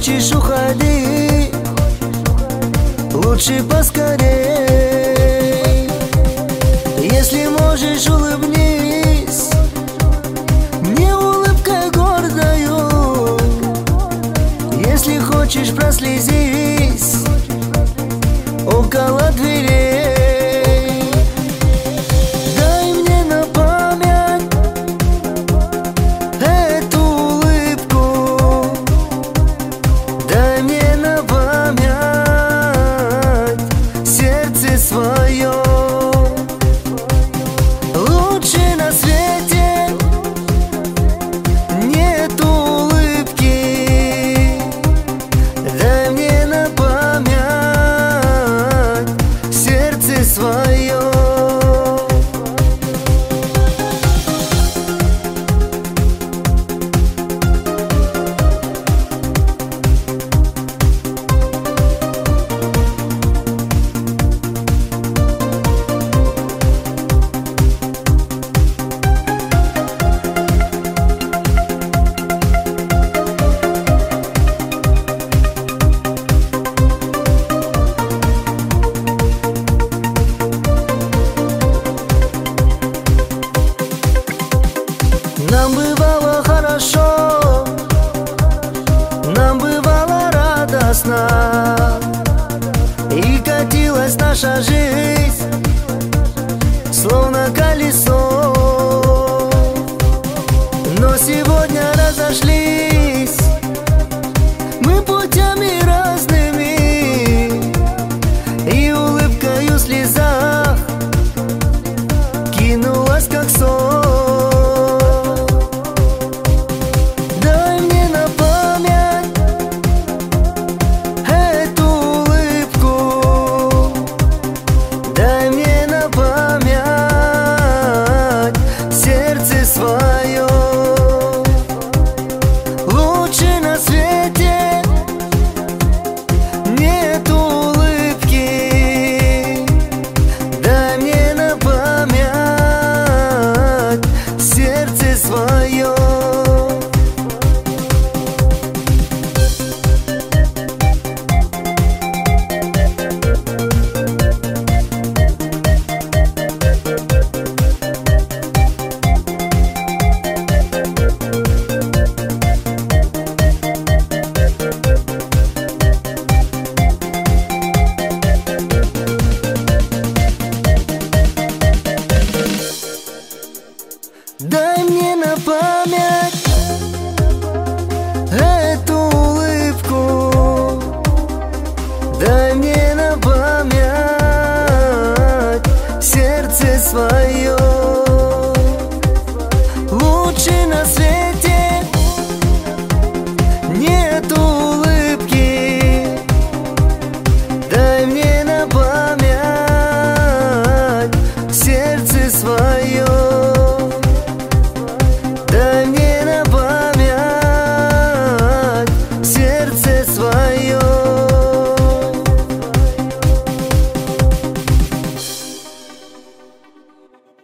хочешь, уходи, лучше поскорей. Если можешь, улыбнись мне улыбкой гордою. Если хочешь, прослезись около дверей. Дай мне на память эту улыбку, дай мне на память сердце свое. Лучше на свете нет улыбки, дай мне на память сердце свое. Нам бывало хорошо, нам бывало радостно, и катилась наша жизнь, словно колесо. Но сегодня разошлись мы путями разными, и улыбкою в слезах кинулась как сон. Свое. Лучше на свете нет улыбки, дай мне на память сердце свое. Дай мне на память эту улыбку, дай мне на память сердце свое. Лучше на свете